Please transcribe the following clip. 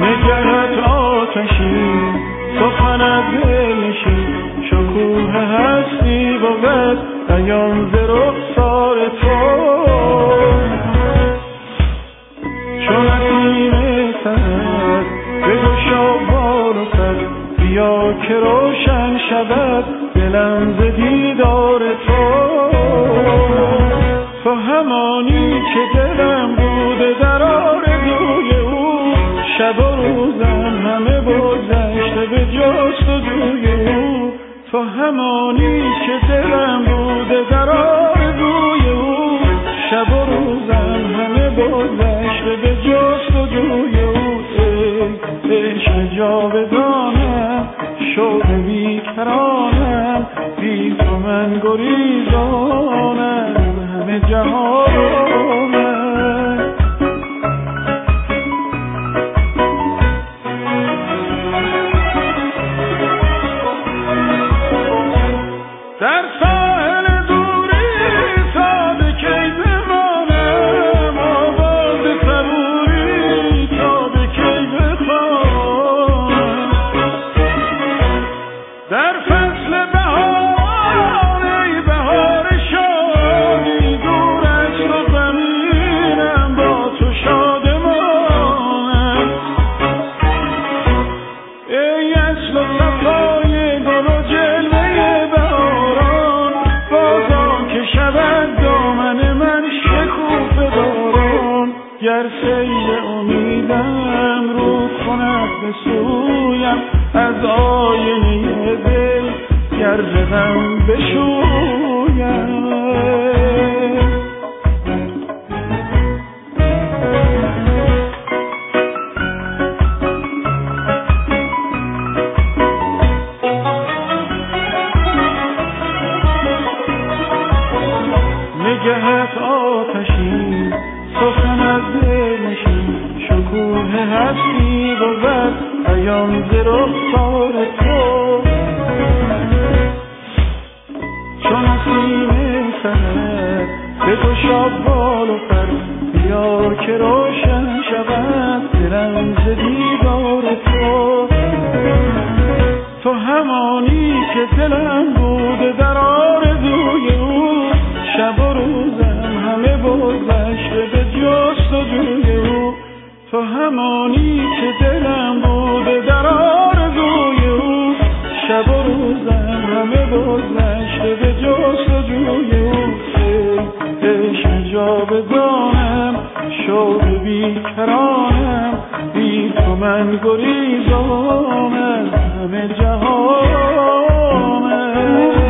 نگهت آتشی سخن از دل نشین شکوه هستی بود بیان ز رخسار تو چون نسیم سحر بگشا بال و پر بیا که روشن شود دلم ز دیدار تو همانی که دلم بوده در آرزوی او شب و روزم همه گذشته به جستجوی او تو همانی که دلم بوده در آرزوی او شب و روزم همه گذشته به جستجوی او عشق جاودانم شوق بیکرانم بی تو من گریزانم همه جهانم در ساحل دوری تا به کی بمانم آواز صبوری تا به کی بخوانم در فصل بهار ای بهار شادی دور از تو زمینم با تو شادمانم ای اصل و صفای گل و جلوه بهاران بازا که شود دامن من شکوفه باران گر سیل امیدم رو کند به سویم از آینه دل گر رقم بشویم نگهت آتشی سخن از دل نشین شکوه هستی بود بیان ز رخسار تو چون نسیم سحر بگشا بال و پر بیا که روشن شود دلم ز دیدار تو همانی که دلم بوده در آرزوی او شب و روزم همه گذشته به جستجوی او تو همانی که دلم بوده در آرزوی او شب و روزم همه گذشته به جستجوی او عشق جاودانم شوق بیکرانم بی تو من گریزانم همه جهانم